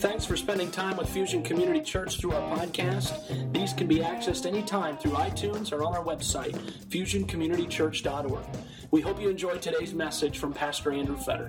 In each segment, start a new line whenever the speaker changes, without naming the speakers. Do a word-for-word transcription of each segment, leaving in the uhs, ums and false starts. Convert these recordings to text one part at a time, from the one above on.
Thanks for spending time with Fusion Community Church through our podcast. These can be accessed anytime through iTunes or on our website, fusion community church dot org. We hope you enjoyed today's message from Pastor Andrew Fetter.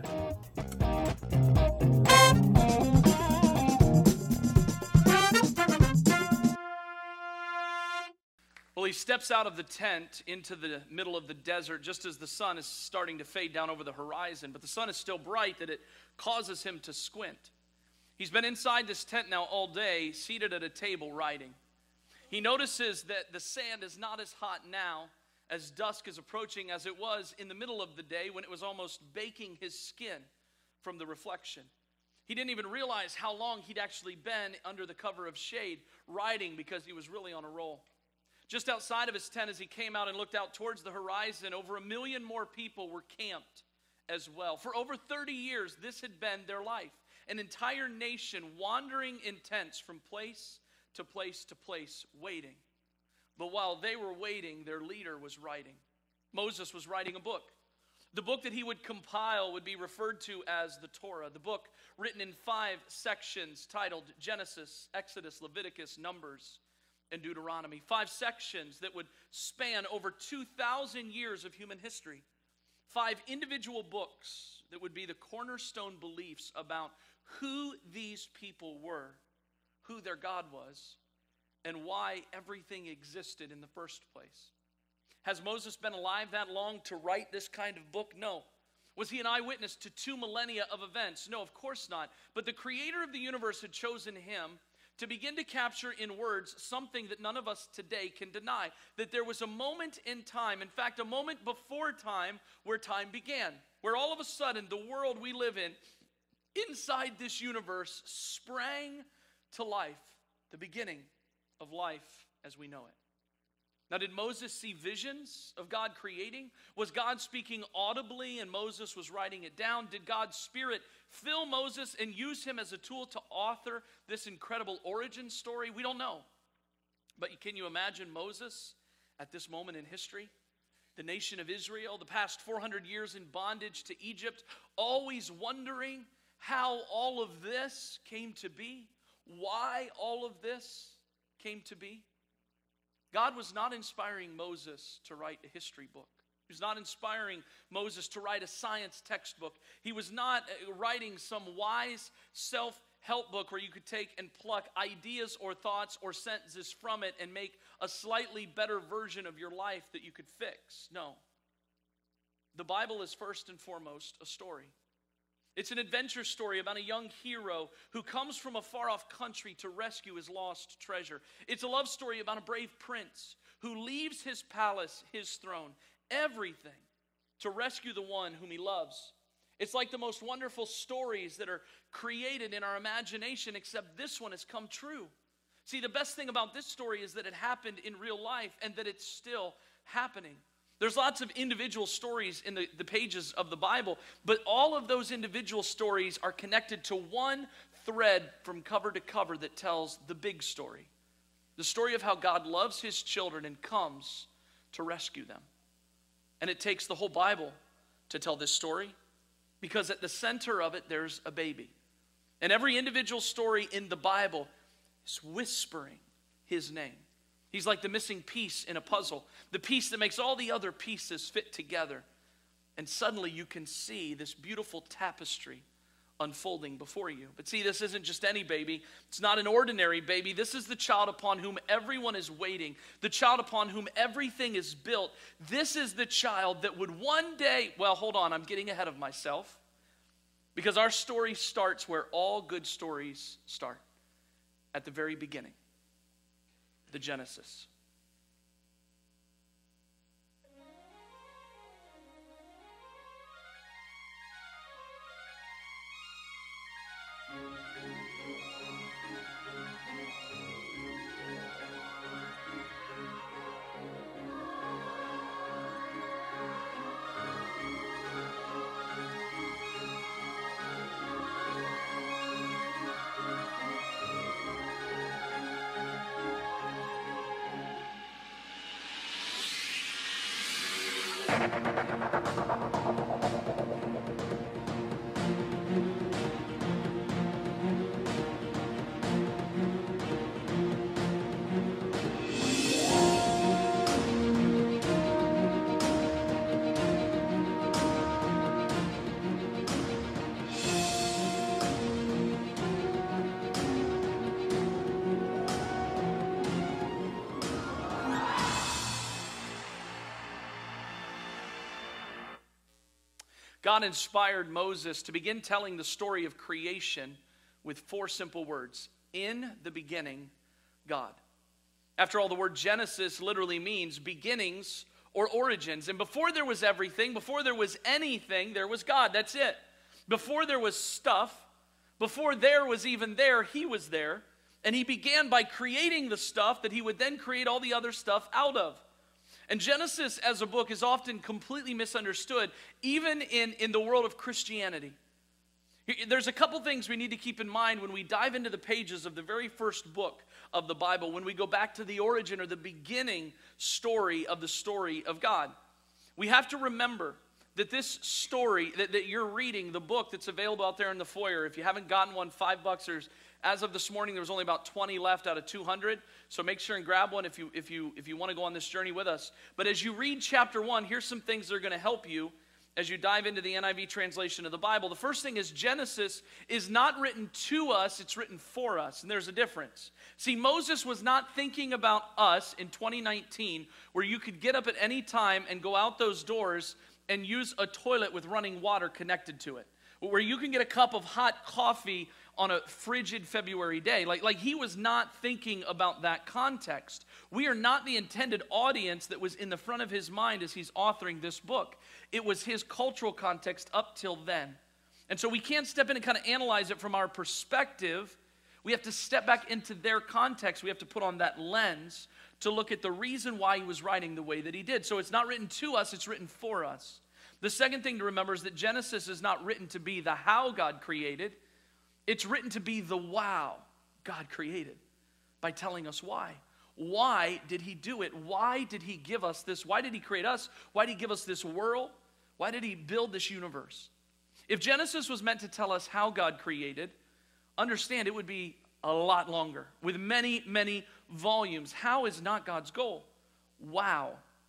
Well, he steps out of the tent into the middle of the desert just as the sun is starting to fade down over the horizon, but the sun is still bright that it causes him to squint. He's been inside this tent now all day, seated at a table writing. He notices that the sand is not as hot now as dusk is approaching as it was in the middle of the day when it was almost baking his skin from the reflection. He didn't even realize how long he'd actually been under the cover of shade writing because he was really on a roll. Just outside of his tent, as he came out and looked out towards the horizon, over a million more people were camped as well. For over thirty years, this had been their life. An entire nation wandering in tents from place to place to place, waiting. But while they were waiting, their leader was writing. Moses was writing a book. The book that he would compile would be referred to as the Torah. The book written in five sections titled Genesis, Exodus, Leviticus, Numbers, and Deuteronomy. Five sections that would span over two thousand years of human history. Five individual books that would be the cornerstone beliefs about who these people were, who their God was, and why everything existed in the first place. Has Moses been alive that long to write this kind of book? No. Was he an eyewitness to two millennia of events? No, of course not. But the creator of the universe had chosen him to begin to capture in words something that none of us today can deny, that there was a moment in time, in fact, a moment before time, where time began, where all of a sudden the world we live in, inside this universe, sprang to life, the beginning of life as we know it. Now, did Moses see visions of God creating? Was God speaking audibly and Moses was writing it down? Did God's Spirit fill Moses and use him as a tool to author this incredible origin story? We don't know. But can you imagine Moses at this moment in history? The nation of Israel, the past four hundred years in bondage to Egypt, always wondering how all of this came to be, why all of this came to be. God was not inspiring Moses to write a history book. He was not inspiring Moses to write a science textbook. He was not writing some wise self-help book where you could take and pluck ideas or thoughts or sentences from it and make a slightly better version of your life that you could fix. No. The Bible is first and foremost a story. It's an adventure story about a young hero who comes from a far-off country to rescue his lost treasure. It's a love story about a brave prince who leaves his palace, his throne, everything to rescue the one whom he loves. It's like the most wonderful stories that are created in our imagination, except this one has come true. See, the best thing about this story is that it happened in real life and that it's still happening. There's lots of individual stories in the, the pages of the Bible, but all of those individual stories are connected to one thread from cover to cover that tells the big story. The story of how God loves his children and comes to rescue them. And it takes the whole Bible to tell this story, because at the center of it, there's a baby. And every individual story in the Bible is whispering his name. He's like the missing piece in a puzzle, the piece that makes all the other pieces fit together. And suddenly you can see this beautiful tapestry unfolding before you. But see, this isn't just any baby. It's not an ordinary baby. This is the child upon whom everyone is waiting, the child upon whom everything is built. This is the child that would one day, well, hold on, I'm getting ahead of myself, because our story starts where all good stories start, at the very beginning. The Genesis. God inspired Moses to begin telling the story of creation with four simple words. In the beginning, God. After all, the word Genesis literally means beginnings or origins. And before there was everything, before there was anything, there was God. That's it. Before there was stuff, before there was even there, he was there. And he began by creating the stuff that he would then create all the other stuff out of. And Genesis as a book is often completely misunderstood, even in, in the world of Christianity. There's a couple things we need to keep in mind when we dive into the pages of the very first book of the Bible, when we go back to the origin or the beginning story of the story of God. We have to remember that this story that, that you're reading, the book that's available out there in the foyer, if you haven't gotten one, five bucks, there's, as of this morning, there was only about twenty left out of two hundred. So make sure and grab one if you, if you, if you want to go on this journey with us. But as you read chapter one, here's some things that are going to help you as you dive into the N I V translation of the Bible. The first thing is Genesis is not written to us, it's written for us, and there's a difference. See, Moses was not thinking about us in twenty nineteen, where you could get up at any time and go out those doors and use a toilet with running water connected to it, where you can get a cup of hot coffee on a frigid February day. Like, like he was not thinking about that context. We are not the intended audience that was in the front of his mind as he's authoring this book. It was his cultural context up till then. And so we can't step in and kind of analyze it from our perspective. We have to step back into their context. We have to put on that lens to look at the reason why he was writing the way that he did. So it's not written to us, it's written for us. The second thing to remember is that Genesis is not written to be the how God created. It's written to be the wow God created by telling us why. Why did he do it? Why did he give us this? Why did he create us? Why did he give us this world? Why did he build this universe? If Genesis was meant to tell us how God created, understand it would be a lot longer with many, many volumes. How is not God's goal. Wow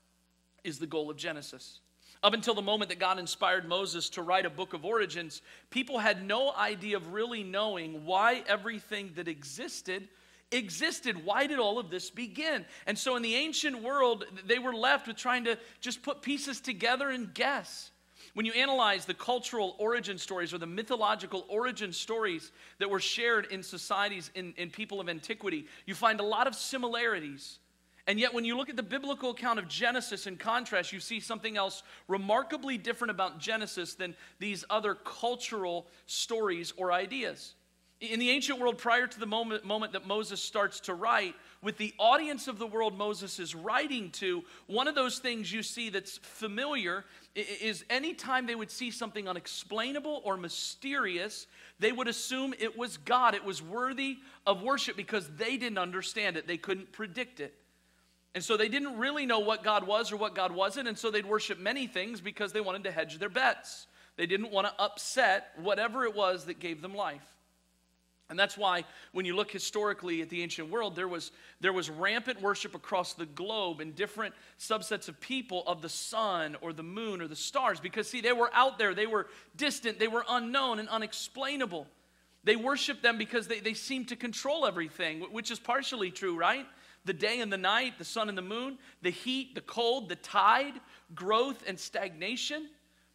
is the goal of Genesis. Up until the moment that God inspired Moses to write a book of origins, people had no idea of really knowing why everything that existed existed. Why did all of this begin? And so in the ancient world, they were left with trying to just put pieces together and guess. When you analyze the cultural origin stories or the mythological origin stories that were shared in societies in, in people of antiquity, you find a lot of similarities. And yet when you look at the biblical account of Genesis in contrast, you see something else remarkably different about Genesis than these other cultural stories or ideas. In the ancient world, prior to the moment, moment that Moses starts to write, with the audience of the world Moses is writing to, one of those things you see that's familiar is anytime they would see something unexplainable or mysterious, they would assume it was God. It was worthy of worship because they didn't understand it. They couldn't predict it. And so they didn't really know what God was or what God wasn't, and so they'd worship many things because they wanted to hedge their bets. They didn't want to upset whatever it was that gave them life. And that's why when you look historically at the ancient world, there was, there was rampant worship across the globe in different subsets of people of the sun or the moon or the stars. Because see, they were out there, they were distant, they were unknown and unexplainable. They worshiped them because they, they seemed to control everything, which is partially true, right? The day and the night, the sun and the moon, the heat, the cold, the tide, growth and stagnation.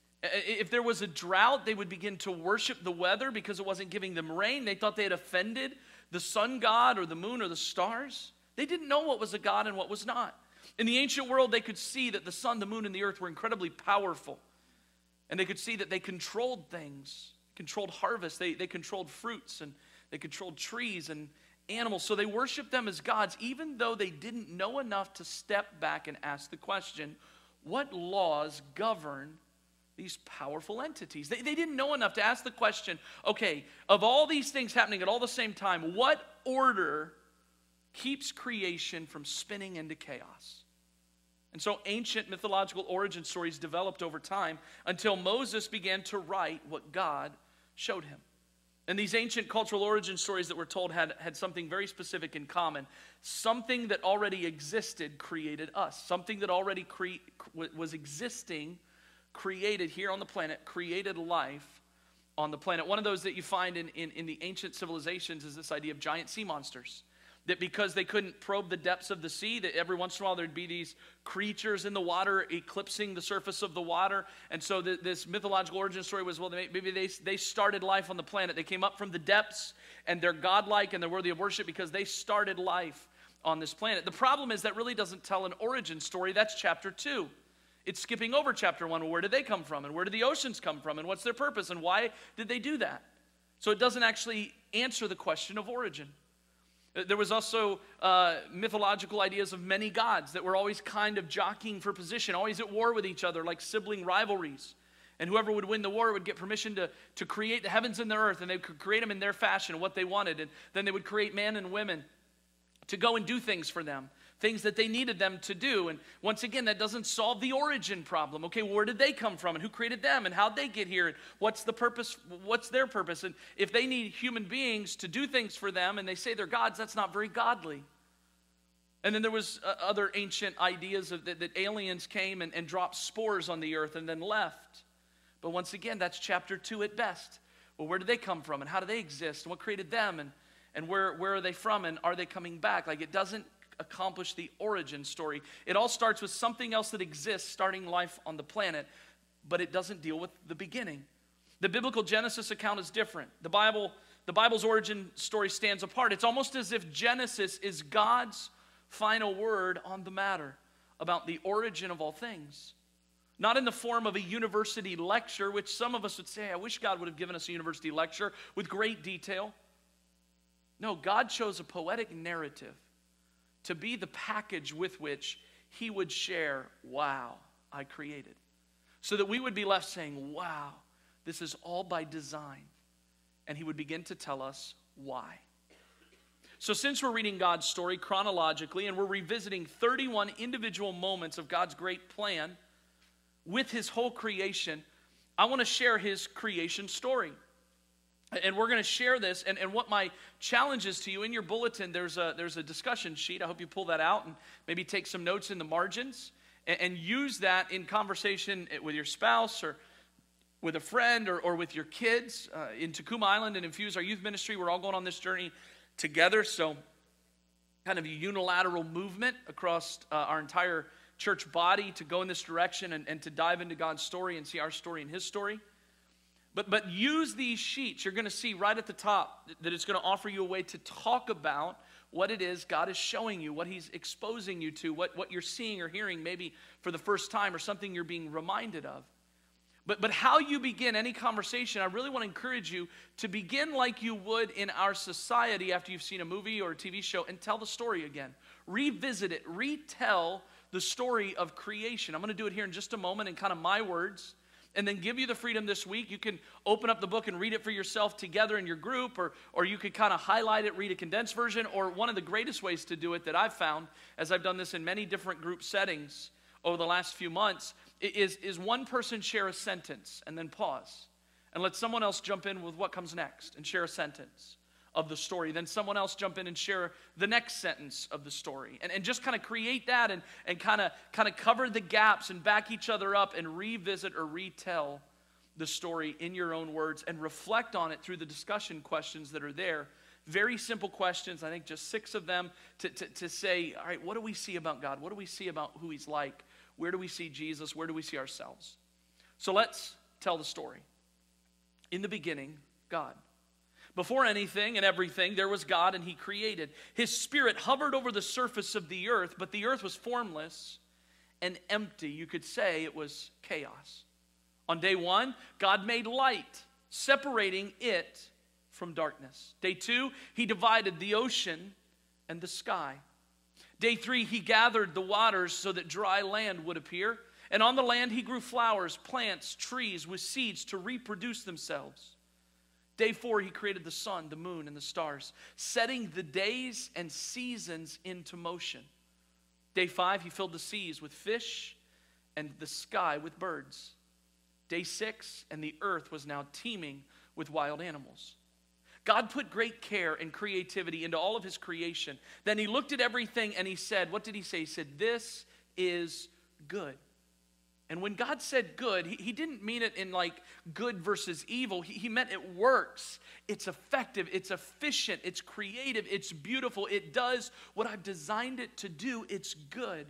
If there was a drought, they would begin to worship the weather because it wasn't giving them rain. They thought they had offended the sun god or the moon or the stars. They didn't know what was a god and what was not. In the ancient world, they could see that the sun, the moon, and the earth were incredibly powerful. And they could see that they controlled things, controlled harvest. They, they controlled fruits and they controlled trees and animals. So they worshiped them as gods, even though they didn't know enough to step back and ask the question, what laws govern these powerful entities? They, they didn't know enough to ask the question, okay, of all these things happening at all the same time, what order keeps creation from spinning into chaos? And so ancient mythological origin stories developed over time until Moses began to write what God showed him. And these ancient cultural origin stories that were told had, had something very specific in common. Something that already existed created us. Something that already cre- was existing created here on the planet, created life on the planet. One of those that you find in, in, in the ancient civilizations is this idea of giant sea monsters. That because they couldn't probe the depths of the sea, that every once in a while there'd be these creatures in the water eclipsing the surface of the water. And so the, this mythological origin story was, well, maybe they, they started life on the planet. They came up from the depths, and they're godlike and they're worthy of worship because they started life on this planet. The problem is that really doesn't tell an origin story. That's chapter two. It's skipping over chapter one. Well, where did they come from? And where did the oceans come from? And what's their purpose? And why did they do that? So it doesn't actually answer the question of origin. There was also uh, mythological ideas of many gods that were always kind of jockeying for position, always at war with each other, like sibling rivalries. And whoever would win the war would get permission to, to create the heavens and the earth, and they could create them in their fashion, what they wanted. And then they would create man and women to go and do things for them, things that they needed them to do. And once again, that doesn't solve the origin problem. Okay, well, where did they come from, and who created them, and how'd they get here, and what's the purpose, what's their purpose? And if they need human beings to do things for them, and they say they're gods, that's not very godly. And then there was uh, other ancient ideas of that, that aliens came and, and dropped spores on the earth and then left. But once again, that's chapter two at best. Well, where did they come from, and how do they exist, and what created them, and, and where, where are they from, and are they coming back? Like, it doesn't accomplish the origin story. It all starts with something else that exists starting life on the planet, but it doesn't deal with the beginning. The biblical Genesis account is different. The Bible, the Bible's origin story stands apart. It's almost as if Genesis is God's final word on the matter about the origin of all things. Not in the form of a university lecture, which some of us would say, I wish God would have given us a university lecture with great detail. No, God chose a poetic narrative to be the package with which he would share, wow, I created. So that we would be left saying, wow, this is all by design. And he would begin to tell us why. So since we're reading God's story chronologically, and we're revisiting thirty-one individual moments of God's great plan with his whole creation, I want to share his creation story. And we're going to share this, and, and what my challenge is to you. In your bulletin, there's a, there's a discussion sheet. I hope you pull that out and maybe take some notes in the margins and, and use that in conversation with your spouse or with a friend or, or with your kids. Uh, in Tacoma Island and Infuse, our youth ministry, we're all going on this journey together. So kind of a unilateral movement across uh, our entire church body to go in this direction and, and to dive into God's story and see our story and his story. But, but use these sheets. You're going to see right at the top that it's going to offer you a way to talk about what it is God is showing you, what he's exposing you to, what, what you're seeing or hearing maybe for the first time or something you're being reminded of. But, but how you begin any conversation, I really want to encourage you to begin like you would in our society after you've seen a movie or a T V show and tell the story again. Revisit it. Retell the story of creation. I'm going to do it here in just a moment in kind of my words. And then give you the freedom this week. You can open up the book and read it for yourself together in your group, or, or you could kind of highlight it, read a condensed version, or one of the greatest ways to do it that I've found, as I've done this in many different group settings over the last few months, is, is one person share a sentence and then pause and let someone else jump in with what comes next and share a sentence of the story. Then someone else jump in and share the next sentence of the story. And, and just kind of create that and, and kind of kind of cover the gaps and back each other up and revisit or retell the story in your own words and reflect on it through the discussion questions that are there. Very simple questions, I think just six of them, to, to, to say, all right, what do we see about God? What do we see about who he's like? Where do we see Jesus? Where do we see ourselves? So let's tell the story. In the beginning, God. Before anything and everything, there was God, and he created. His spirit hovered over the surface of the earth, but the earth was formless and empty. You could say it was chaos. On day one, God made light, separating it from darkness. Day two, he divided the ocean and the sky. Day three, he gathered the waters so that dry land would appear. And on the land, he grew flowers, plants, trees with seeds to reproduce themselves. Day four, he created the sun, the moon, and the stars, setting the days and seasons into motion. Day five, he filled the seas with fish and the sky with birds. Day six, and the earth was now teeming with wild animals. God put great care and creativity into all of his creation. Then he looked at everything and he said, what did he say? He said, this is good. And when God said good, he, he didn't mean it in like good versus evil. He, he meant it works. It's effective. It's efficient. It's creative. It's beautiful. It does what I've designed it to do. It's good.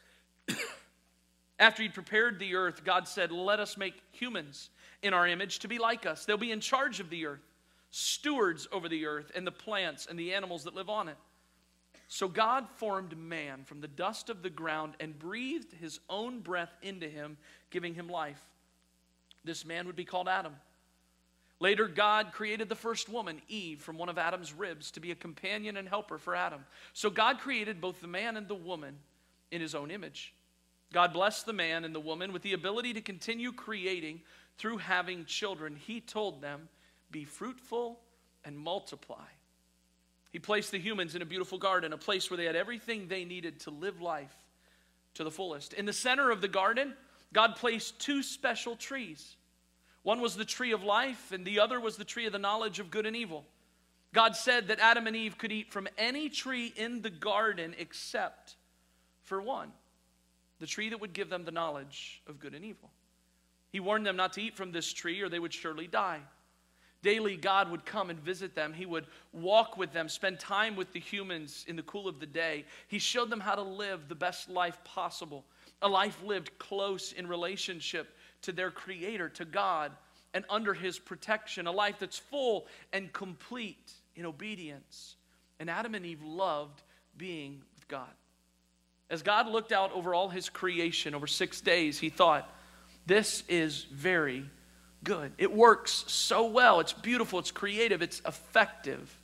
After he'd prepared the earth, God said, let us make humans in our image to be like us. They'll be in charge of the earth, stewards over the earth and the plants and the animals that live on it. So God formed man from the dust of the ground and breathed his own breath into him, giving him life. This man would be called Adam. Later, God created the first woman, Eve, from one of Adam's ribs to be a companion and helper for Adam. So God created both the man and the woman in his own image. God blessed the man and the woman with the ability to continue creating through having children. He told them, be fruitful and multiply. He placed the humans in a beautiful garden, a place where they had everything they needed to live life to the fullest. In the center of the garden, God placed two special trees. One was the tree of life, and the other was the tree of the knowledge of good and evil. God said that Adam and Eve could eat from any tree in the garden except for one, the tree that would give them the knowledge of good and evil. He warned them not to eat from this tree, or they would surely die. Daily, God would come and visit them. He would walk with them, spend time with the humans in the cool of the day. He showed them how to live the best life possible, a life lived close in relationship to their Creator, to God, and under His protection, a life that's full and complete in obedience. And Adam and Eve loved being with God. As God looked out over all His creation over six days, He thought, this is very good. It works so well. It's beautiful. It's creative. It's effective.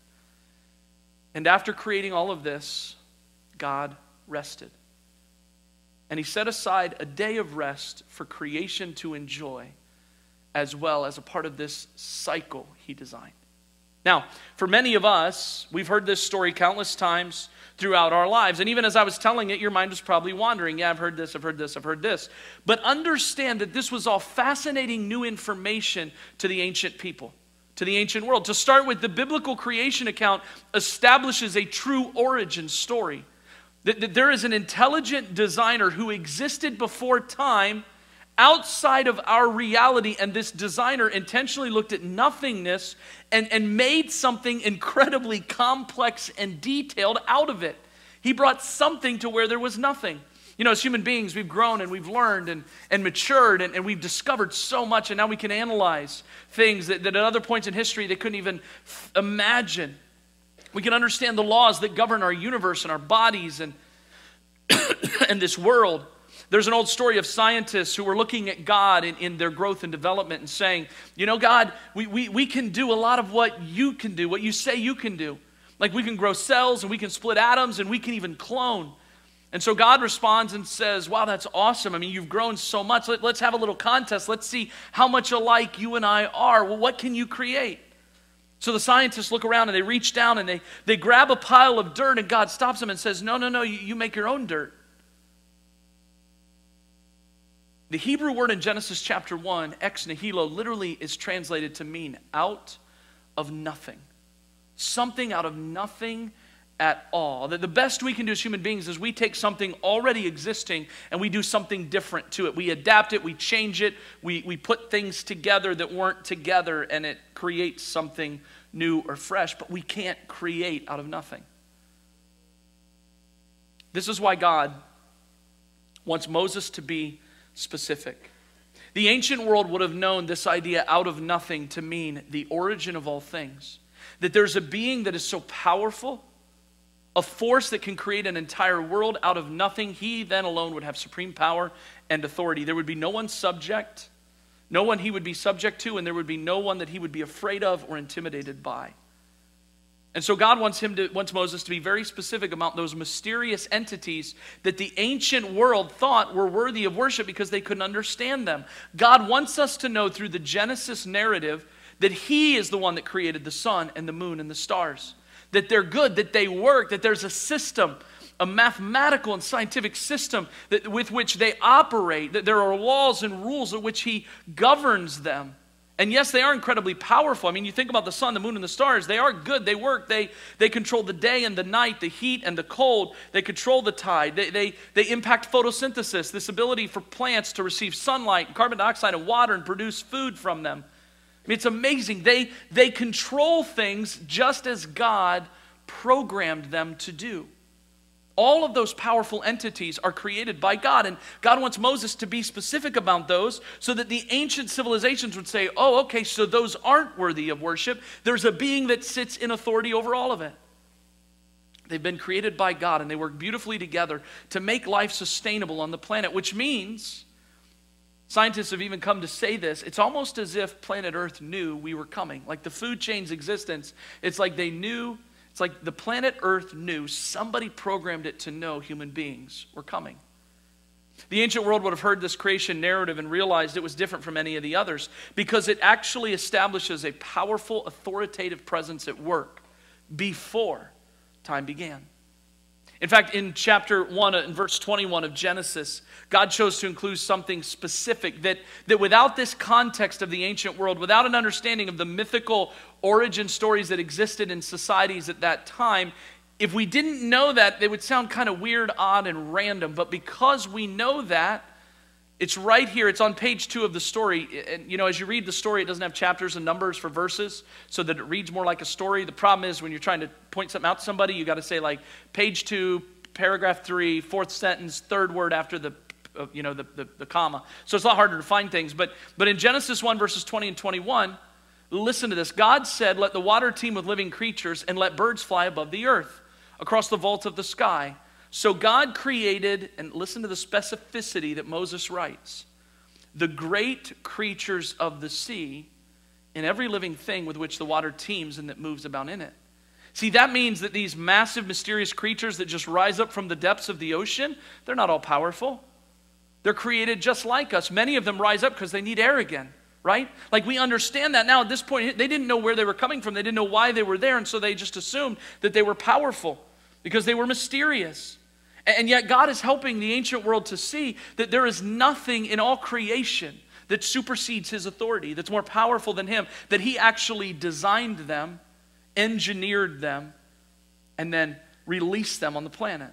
And after creating all of this, God rested. And He set aside a day of rest for creation to enjoy, as well as a part of this cycle He designed. Now, for many of us, we've heard this story countless times throughout our lives. And even as I was telling it, your mind was probably wandering. Yeah, I've heard this, I've heard this, I've heard this. But understand that this was all fascinating new information to the ancient people, to the ancient world. To start with, the biblical creation account establishes a true origin story. That, that there is an intelligent designer who existed before time, outside of our reality, and this designer intentionally looked at nothingness and, and made something incredibly complex and detailed out of it. He brought something to where there was nothing. You know, as human beings, we've grown and we've learned and, and matured and, and we've discovered so much, and now we can analyze things that, that at other points in history they couldn't even f- imagine. We can understand the laws that govern our universe and our bodies and, and this world. There's an old story of scientists who were looking at God in, in their growth and development and saying, you know, God, we, we, we can do a lot of what you can do, what you say you can do. Like we can grow cells and we can split atoms and we can even clone. And so God responds and says, wow, that's awesome. I mean, you've grown so much. Let, let's have a little contest. Let's see how much alike you and I are. Well, what can you create? So the scientists look around and they reach down and they, they grab a pile of dirt, and God stops them and says, no, no, no, you, you make your own dirt. The Hebrew word in Genesis chapter one, ex nihilo, literally is translated to mean out of nothing. Something out of nothing at all. That the best we can do as human beings is we take something already existing and we do something different to it. We adapt it, we change it, we, we put things together that weren't together, and it creates something new or fresh, but we can't create out of nothing. This is why God wants Moses to be specific. The ancient world would have known this idea out of nothing to mean the origin of all things. That there's a being that is so powerful, a force that can create an entire world out of nothing. He then alone would have supreme power and authority. There would be no one subject, no one he would be subject to, and there would be no one that he would be afraid of or intimidated by. And so God wants him to, wants Moses to be very specific about those mysterious entities that the ancient world thought were worthy of worship because they couldn't understand them. God wants us to know through the Genesis narrative that He is the one that created the sun and the moon and the stars. That they're good, that they work, that there's a system, a mathematical and scientific system that, with which they operate, that there are laws and rules in which He governs them. And yes, they are incredibly powerful. I mean, you think about the sun, the moon, and the stars. They are good. They work. They, they control the day and the night, the heat and the cold. They control the tide. They, they, they impact photosynthesis, this ability for plants to receive sunlight, carbon dioxide, and water and produce food from them. I mean, it's amazing. They, they control things just as God programmed them to do. All of those powerful entities are created by God, and God wants Moses to be specific about those so that the ancient civilizations would say, oh, okay, so those aren't worthy of worship. There's a being that sits in authority over all of it. They've been created by God, and they work beautifully together to make life sustainable on the planet, which means, scientists have even come to say this, it's almost as if planet Earth knew we were coming. Like the food chain's existence, it's like they knew. It's like the planet Earth knew, somebody programmed it to know human beings were coming. The ancient world would have heard this creation narrative and realized it was different from any of the others because it actually establishes a powerful, authoritative presence at work before time began. In fact, in chapter one, in verse twenty-one of Genesis, God chose to include something specific that, that without this context of the ancient world, without an understanding of the mythical origin stories that existed in societies at that time, if we didn't know that, they would sound kind of weird, odd, and random. But because we know that, it's right here. It's on page two of the story. And, you know, as you read the story, it doesn't have chapters and numbers for verses so that it reads more like a story. The problem is when you're trying to point something out to somebody, you got to say like page two, paragraph three, fourth sentence, third word after the, uh, you know, the, the, the comma. So it's a lot harder to find things. But, but in Genesis one, verses twenty and twenty-one, listen to this. God said, let the water teem with living creatures and let birds fly above the earth across the vault of the sky. So God created, and listen to the specificity that Moses writes, the great creatures of the sea and every living thing with which the water teems and that moves about in it. See, that means that these massive, mysterious creatures that just rise up from the depths of the ocean, they're not all powerful. They're created just like us. Many of them rise up because they need air again, right? Like we understand that now at this point. They didn't know where they were coming from. They didn't know why they were there, and so they just assumed that they were powerful because they were mysterious. And yet God is helping the ancient world to see that there is nothing in all creation that supersedes his authority, that's more powerful than him, that he actually designed them, engineered them, and then released them on the planet.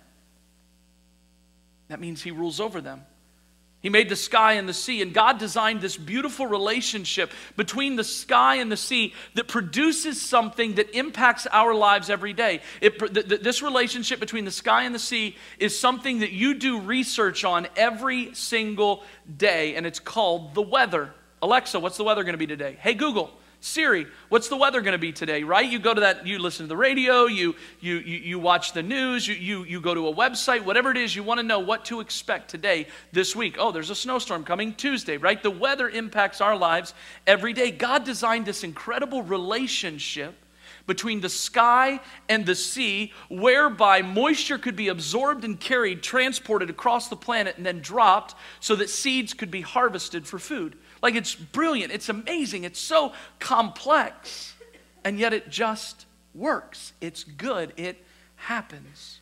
That means he rules over them. He made the sky and the sea, and God designed this beautiful relationship between the sky and the sea that produces something that impacts our lives every day. It, th- th- this relationship between the sky and the sea is something that you do research on every single day, and it's called the weather. Alexa, what's the weather going to be today? Hey, Google. Siri, what's the weather going to be today, right? You go to that, you listen to the radio, you you you, you watch the news, you, you, you go to a website, whatever it is, you want to know what to expect today, this week. Oh, there's a snowstorm coming Tuesday, right? The weather impacts our lives every day. God designed this incredible relationship between the sky and the sea, whereby moisture could be absorbed and carried, transported across the planet, and then dropped so that seeds could be harvested for food. Like, it's brilliant, it's amazing, it's so complex, and yet it just works. It's good, it happens.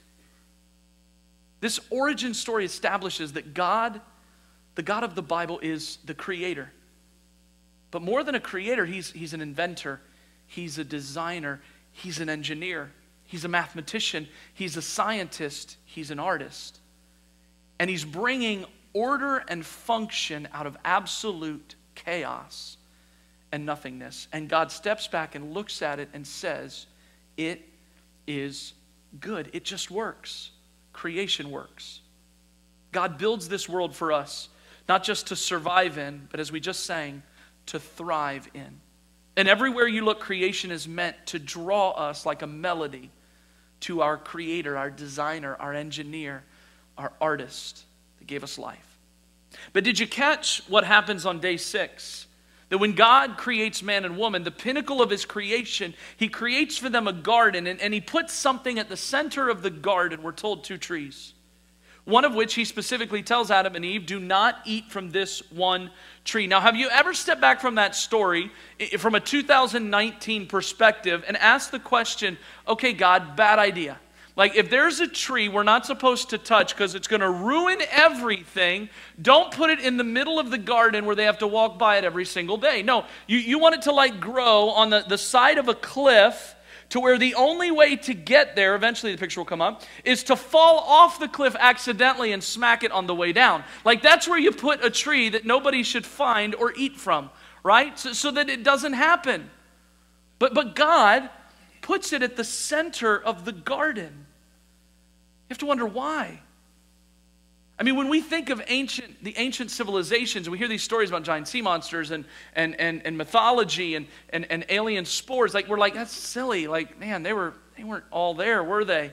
This origin story establishes that God, the God of the Bible, is the creator. But more than a creator, he's, he's an inventor, he's a designer, he's an engineer, he's a mathematician, he's a scientist, he's an artist. And he's bringing order and function out of absolute chaos and nothingness. And God steps back and looks at it and says, it is good. It just works. Creation works. God builds this world for us, not just to survive in, but as we just sang, to thrive in. And everywhere you look, creation is meant to draw us like a melody to our creator, our designer, our engineer, our artist that gave us life. But did you catch what happens on day six? That when God creates man and woman, the pinnacle of his creation, he creates for them a garden, and, and he puts something at the center of the garden. We're told two trees. One of which he specifically tells Adam and Eve, do not eat from this one tree. Now, have you ever stepped back from that story from a two thousand nineteen perspective and asked the question, okay, God, bad idea. Like, if there's a tree we're not supposed to touch because it's going to ruin everything, don't put it in the middle of the garden where they have to walk by it every single day. No, you, you want it to, like, grow on the, the side of a cliff to where the only way to get there, eventually the picture will come up, is to fall off the cliff accidentally and smack it on the way down. Like, that's where you put a tree that nobody should find or eat from, right? So, so that it doesn't happen. But, but God puts it at the center of the garden. You have to wonder why. I mean, when we think of ancient, the ancient civilizations, we hear these stories about giant sea monsters and, and, and, and mythology and, and, and alien spores, like we're like, that's silly. Like, man, they, were, they weren't all there, were they?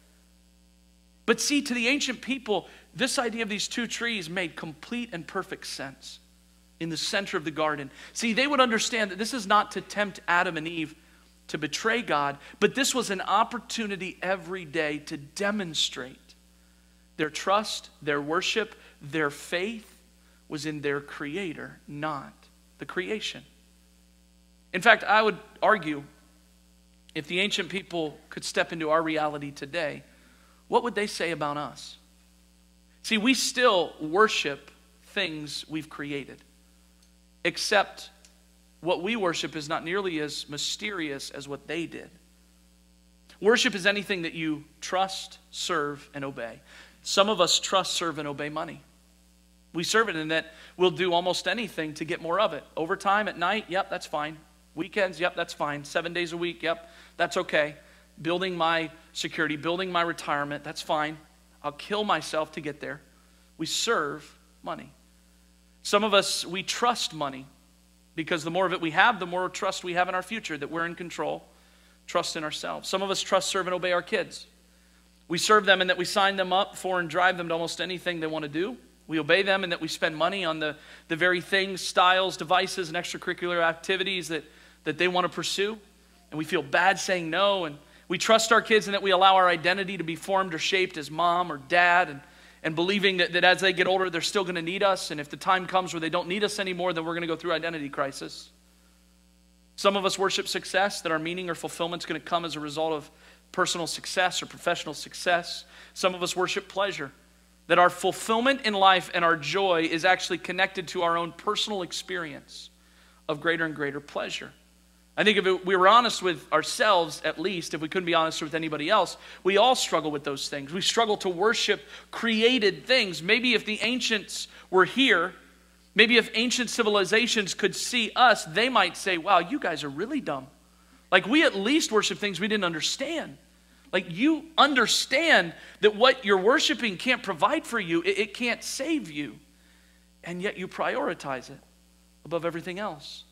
But see, to the ancient people, this idea of these two trees made complete and perfect sense in the center of the garden. See, they would understand that this is not to tempt Adam and Eve to betray God, but this was an opportunity every day to demonstrate their trust, their worship, their faith was in their Creator, not the creation. In fact, I would argue, if the ancient people could step into our reality today, what would they say about us? See, we still worship things we've created, except what we worship is not nearly as mysterious as what they did. Worship is anything that you trust, serve, and obey. Some of us trust, serve, and obey money. We serve it in that we'll do almost anything to get more of it. Overtime at night, yep, that's fine. Weekends, yep, that's fine. Seven days a week, yep, that's okay. Building my security, building my retirement, that's fine. I'll kill myself to get there. We serve money. Some of us, we trust money because the more of it we have, the more trust we have in our future, that we're in control, trust in ourselves. Some of us trust, serve, and obey our kids. We serve them in that we sign them up for and drive them to almost anything they want to do. We obey them in that we spend money on the, the very things, styles, devices, and extracurricular activities that, that they want to pursue. And we feel bad saying no. And we trust our kids in that we allow our identity to be formed or shaped as mom or dad, and, and believing that, that as they get older, they're still going to need us. And if the time comes where they don't need us anymore, then we're going to go through identity crisis. Some of us worship success, that our meaning or fulfillment is going to come as a result of personal success or professional success. Some of us worship pleasure, that our fulfillment in life and our joy is actually connected to our own personal experience of greater and greater pleasure. I think if it, we were honest with ourselves, at least, if we couldn't be honest with anybody else, we all struggle with those things. We struggle to worship created things. Maybe if the ancients were here, maybe if ancient civilizations could see us, they might say, wow, you guys are really dumb. Like, we at least worship things we didn't understand. Like, you understand that what you're worshiping can't provide for you. It, it can't save you. And yet you prioritize it above everything else.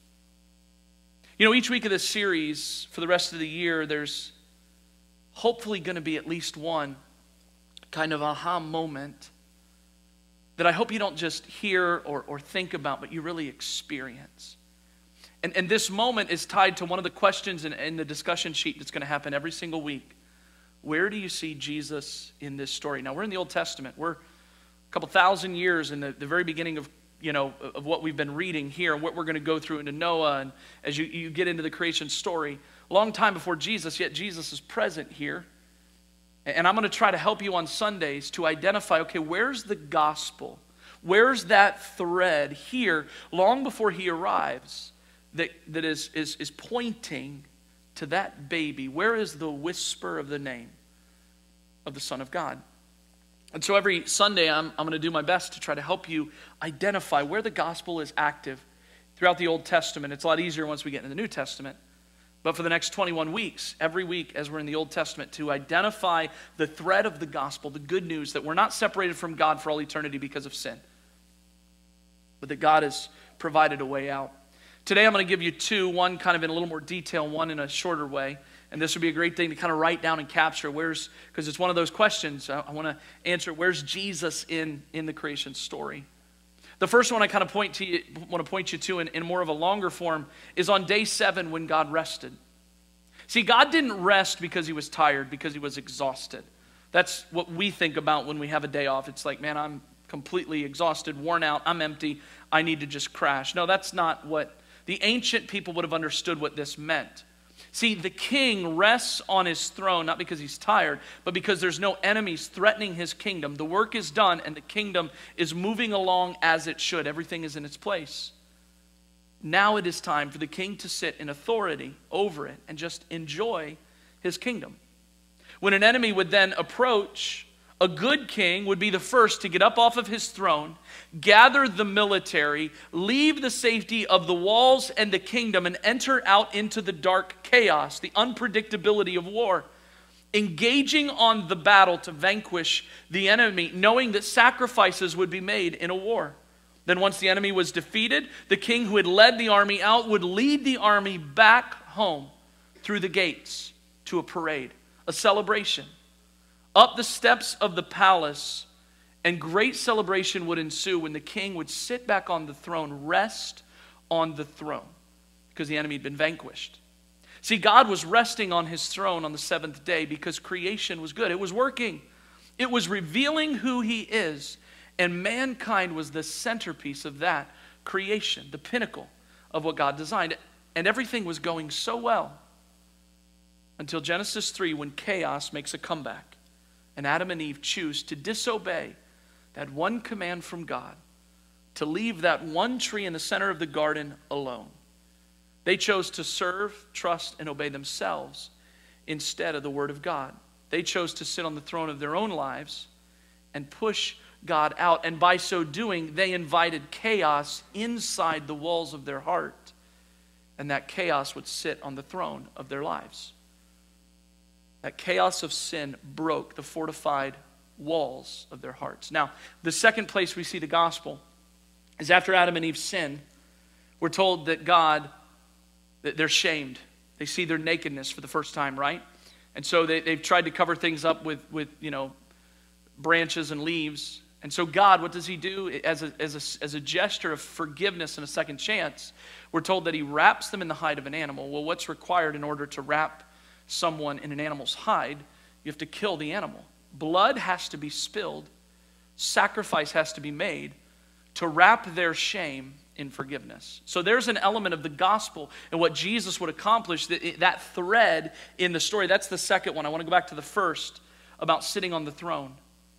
You know, each week of this series, for the rest of the year, there's hopefully going to be at least one kind of aha moment that I hope you don't just hear or, or think about, but you really experience. And, and this moment is tied to one of the questions in, in the discussion sheet that's going to happen every single week. Where do you see Jesus in this story? Now, we're in the Old Testament. We're a couple thousand years in the, the very beginning of, you know, of what we've been reading here and what we're going to go through into Noah, and as you, you get into the creation story. A long time before Jesus, yet Jesus is present here. And I'm going to try to help you on Sundays to identify, okay, where's the gospel? Where's that thread here long before he arrives? That, that is, is, is pointing to that baby. Where is the whisper of the name of the Son of God? And so every Sunday, I'm, I'm going to do my best to try to help you identify where the gospel is active throughout the Old Testament. It's a lot easier once we get into the New Testament. But for the next twenty-one weeks, every week as we're in the Old Testament, to identify the thread of the gospel, the good news that we're not separated from God for all eternity because of sin, but that God has provided a way out. Today I'm going to give you two, one kind of in a little more detail, one in a shorter way. And this would be a great thing to kind of write down and capture. Where's, because it's one of those questions I, I want to answer, where's Jesus in, in the creation story? The first one I kind of point to you, want to point you to in, in more of a longer form is on day seven when God rested. See, God didn't rest because he was tired, because he was exhausted. That's what we think about when we have a day off. It's like, man, I'm completely exhausted, worn out, I'm empty, I need to just crash. No, that's not what the ancient people would have understood what this meant. See, the king rests on his throne, not because he's tired, but because there's no enemies threatening his kingdom. The work is done, and the kingdom is moving along as it should. Everything is in its place. Now it is time for the king to sit in authority over it and just enjoy his kingdom. When an enemy would then approach, a good king would be the first to get up off of his throne, gather the military, leave the safety of the walls and the kingdom, and enter out into the dark chaos, the unpredictability of war, engaging on the battle to vanquish the enemy, knowing that sacrifices would be made in a war. Then once the enemy was defeated, the king who had led the army out would lead the army back home through the gates to a parade, a celebration. Up the steps of the palace, and great celebration would ensue when the king would sit back on the throne, rest on the throne, because the enemy had been vanquished. See, God was resting on his throne on the seventh day because creation was good. It was working. It was revealing who he is, and mankind was the centerpiece of that creation, the pinnacle of what God designed. And everything was going so well until Genesis three, when chaos makes a comeback. And Adam and Eve choose to disobey that one command from God, to leave that one tree in the center of the garden alone. They chose to serve, trust, and obey themselves instead of the word of God. They chose to sit on the throne of their own lives and push God out. And by so doing, they invited chaos inside the walls of their heart. And that chaos would sit on the throne of their lives. That chaos of sin broke the fortified walls of their hearts. Now, the second place we see the gospel is after Adam and Eve sin. We're told that God, that they're shamed. They see their nakedness for the first time, right? And so they, they've tried to cover things up with, with, you know, branches and leaves. And so God, what does he do? As a, as a, as a gesture of forgiveness and a second chance, we're told that he wraps them in the hide of an animal. Well, what's required in order to wrap someone in an animal's hide? You have to kill the animal. Blood has to be spilled. Sacrifice has to be made to wrap their shame in forgiveness. So there's an element of the gospel and what Jesus would accomplish, that, that thread in the story. That's the second one. I want to go back to the first about sitting on the throne.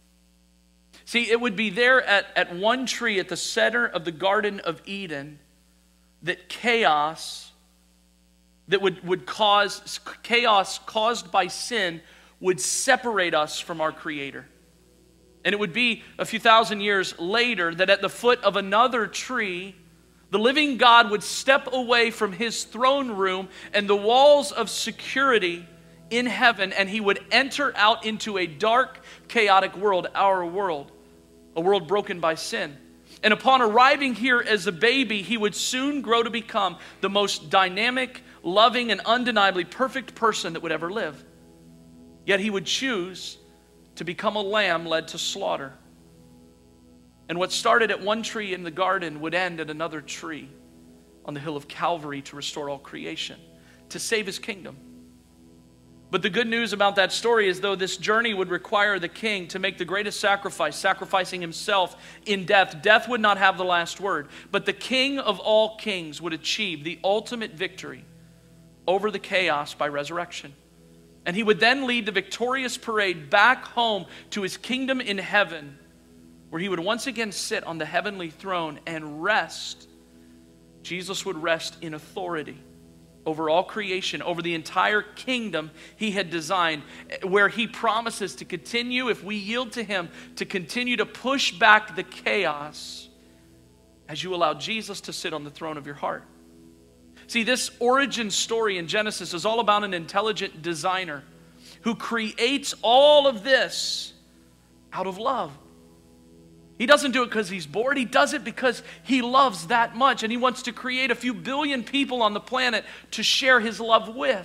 See, it would be there at, at one tree at the center of the Garden of Eden that chaos that would, would cause, chaos caused by sin would separate us from our Creator. And it would be a few thousand years later that at the foot of another tree, the living God would step away from his throne room and the walls of security in heaven, and he would enter out into a dark, chaotic world, our world, a world broken by sin. And upon arriving here as a baby, he would soon grow to become the most dynamic, loving, and undeniably perfect person that would ever live. Yet he would choose to become a lamb led to slaughter. And what started at one tree in the garden would end at another tree on the hill of Calvary to restore all creation, to save his kingdom. But the good news about that story is, though this journey would require the king to make the greatest sacrifice, sacrificing himself in death, death would not have the last word. But the King of all kings would achieve the ultimate victory over the chaos by resurrection. And he would then lead the victorious parade back home to his kingdom in heaven, where he would once again sit on the heavenly throne and rest. Jesus would rest in authority over all creation, over the entire kingdom he had designed, where he promises to continue, if we yield to him, to continue to push back the chaos as you allow Jesus to sit on the throne of your heart. See, this origin story in Genesis is all about an intelligent designer who creates all of this out of love. He doesn't do it because he's bored. He does it because he loves that much, and he wants to create a few billion people on the planet to share his love with.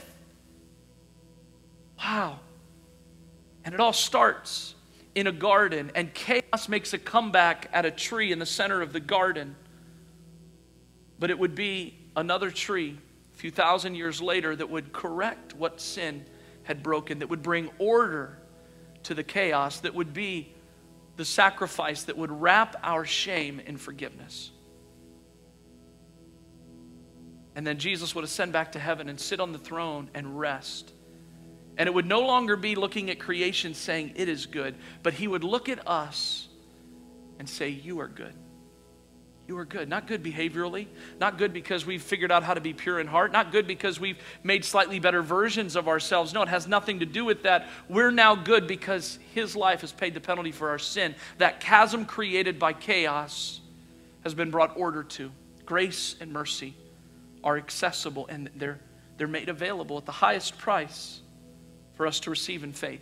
Wow. And it all starts in a garden, and chaos makes a comeback at a tree in the center of the garden. But it would be another tree a few thousand years later that would correct what sin had broken, that would bring order to the chaos, that would be the sacrifice that would wrap our shame in forgiveness. And then Jesus would ascend back to heaven and sit on the throne and rest. And it would no longer be looking at creation saying it is good, but he would look at us and say, you are good. You are good. Not good behaviorally, not good because we've figured out how to be pure in heart, not good because we've made slightly better versions of ourselves. No, it has nothing to do with that. We're now good because his life has paid the penalty for our sin. That chasm created by chaos has been brought order to. Grace and mercy are accessible, and they're, they're made available at the highest price for us to receive in faith.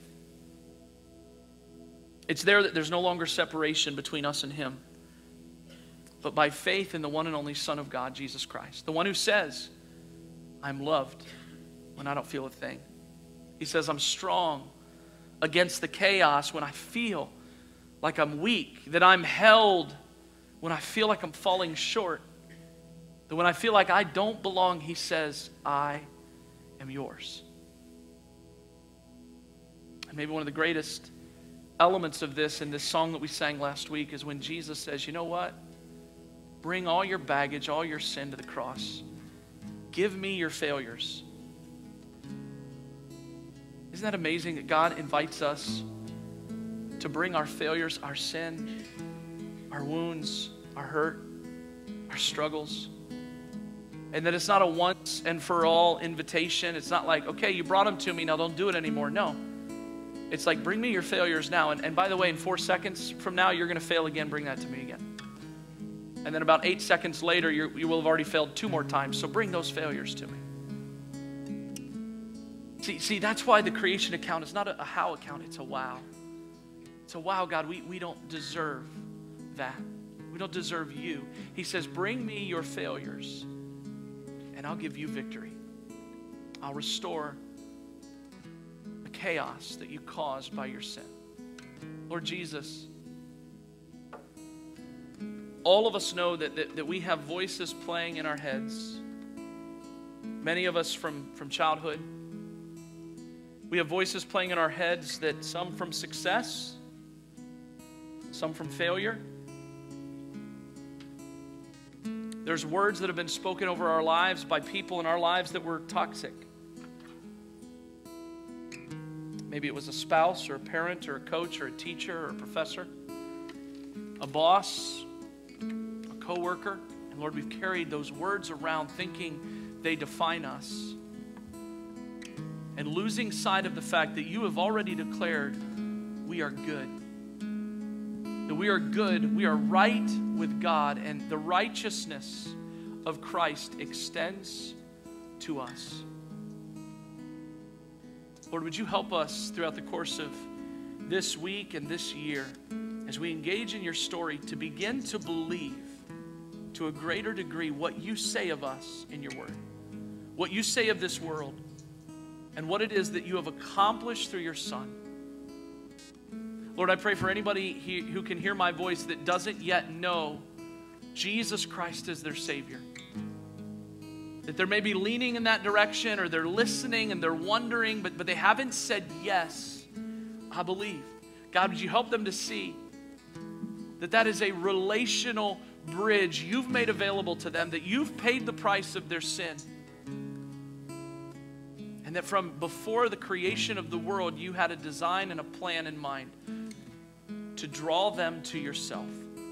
It's there that there's no longer separation between us and him, but by faith in the one and only Son of God, Jesus Christ, the one who says, I'm loved when I don't feel a thing. He says, I'm strong against the chaos when I feel like I'm weak, that I'm held when I feel like I'm falling short, that when I feel like I don't belong, he says, I am yours. And maybe one of the greatest elements of this in this song that we sang last week is when Jesus says, you know what? Bring all your baggage, all your sin to the cross. Give me your failures. Isn't that amazing that God invites us to bring our failures, our sin, our wounds, our hurt, our struggles, and that it's not a once and for all invitation. It's not like, okay, you brought them to me, now don't do it anymore. No. It's like, bring me your failures now. And, and by the way, in four seconds from now, you're going to fail again. Bring that to me again. And then about eight seconds later, you're, you will have already failed two more times. So bring those failures to me. See, see, that's why the creation account is not a, a how account. It's a wow. It's a wow, God, we, we don't deserve that. We don't deserve you. He says, bring me your failures, and I'll give you victory. I'll restore the chaos that you caused by your sin. Lord Jesus, all of us know that, that, that we have voices playing in our heads. Many of us from, from childhood. We have voices playing in our heads, that some from success, some from failure. There's words that have been spoken over our lives by people in our lives that were toxic. Maybe it was a spouse or a parent or a coach or a teacher or a professor, a boss, a coworker. And Lord, we've carried those words around thinking they define us, and losing sight of the fact that you have already declared we are good. That we are good, we are right with God, and the righteousness of Christ extends to us. Lord, would you help us throughout the course of this week and this year, as we engage in your story, to begin to believe to a greater degree what you say of us in your word, what you say of this world, and what it is that you have accomplished through your Son. Lord, I pray for anybody he, who can hear my voice that doesn't yet know Jesus Christ as their Savior. That they're maybe leaning in that direction, or they're listening and they're wondering, but, but they haven't said yes. I believe. God, would you help them to see that that is a relational bridge you've made available to them, that you've paid the price of their sin. And that from before the creation of the world, you had a design and a plan in mind to draw them to yourself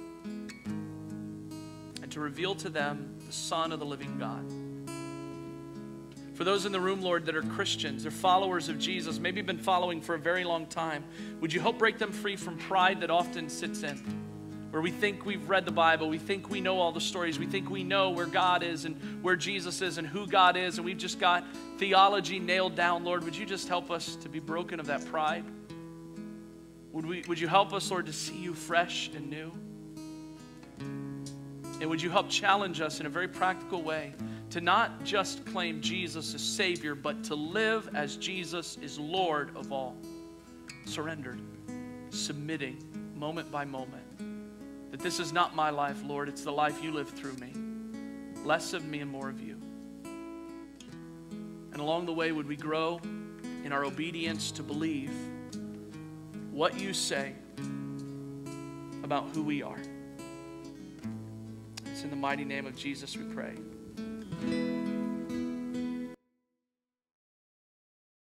and to reveal to them the Son of the living God. For those in the room, Lord, that are Christians, they're followers of Jesus, maybe been following for a very long time, would you help break them free from pride that often sits in, where we think we've read the Bible, we think we know all the stories, we think we know where God is and where Jesus is and who God is, and we've just got theology nailed down. Lord, would you just help us to be broken of that pride? Would, we, would you help us, Lord, to see you fresh and new? And would you help challenge us in a very practical way to not just claim Jesus as Savior, but to live as Jesus is Lord of all, surrendered, submitting moment by moment. That this is not my life, Lord, it's the life you live through me. Less of me and more of you. And along the way, would we grow in our obedience to believe what you say about who we are. It's in the mighty name of Jesus we pray.